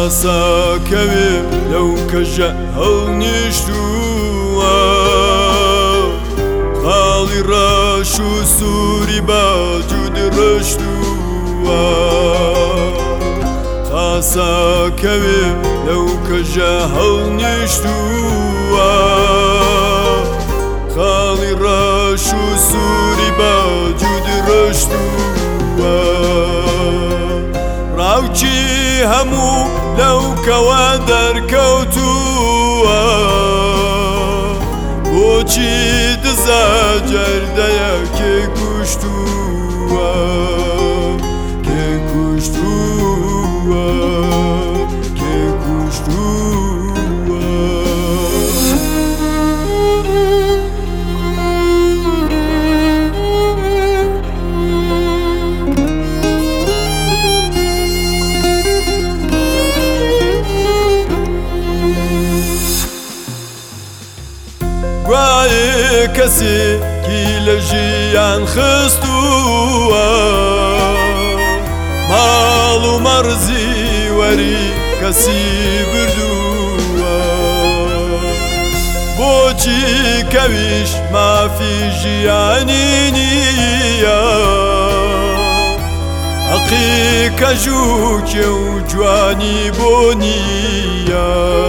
تاسەکەوێ لەو کەژە هەڵنیشتووە خاڵی ڕەش و سووری باجود ڕشتووە تاسەکەوێ لەو کەژە هەڵنیشتووە خاڵی ڕەش و سووری باجود ڕشتووە ڕاوچی هەموو لەو کەوە دەرکەوتووە بۆچی دزە جەردەیە کێ کوشتووە کێ کوشتووە کێ کوشتووە گوایە کەسێکی لە ژیان خستووە ماڵ و مەڕزی وەری کەسی بردووە بۆچی کەویش مافی ژیانی نییە حەقی کەژووکێ و جوانی بۆ نییە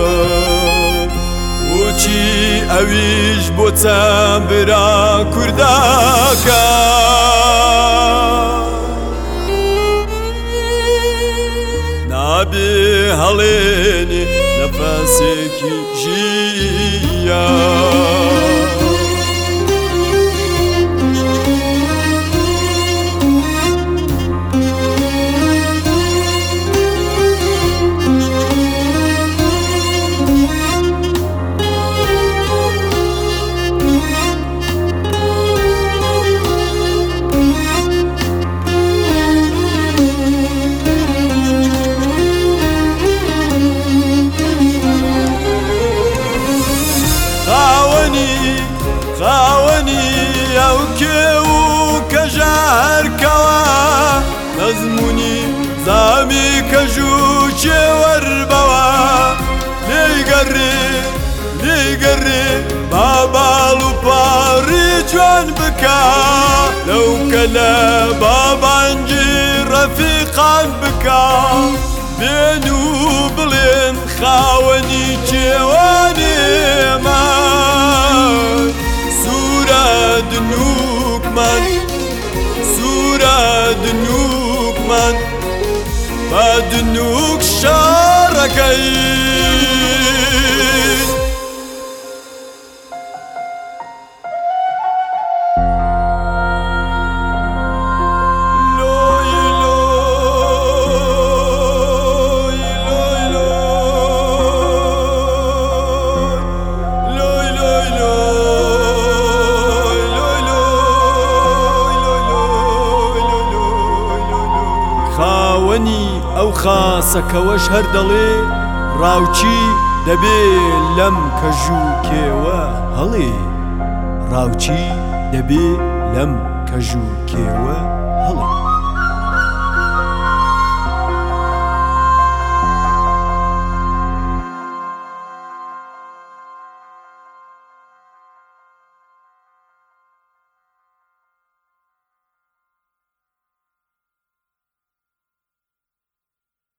بۆچی ئەویش بۆ چەند برا کورداکە نابێ هەڵێنێ نەفەسێکی ژیان خاوەنی ئەو کێو و کەژە هەرکەوە مەزموونی زامی کەژووکێ وەربەوە لێیگەڕێ با باڵ و پاڕی جوان بکە لەو کەلە با بانگی ڕەفیقان بکە بێن و بڵێن خاوەنی کێوانێمان دنووکمان با دنووک شارەکەین خاوەنی ئەو خاسەکەوەش هەر دەڵێ ڕاوچی دەبێ لەم کەژووکێوە هەڵێ ڕاوچی دەبێ لەم کەژووکێوە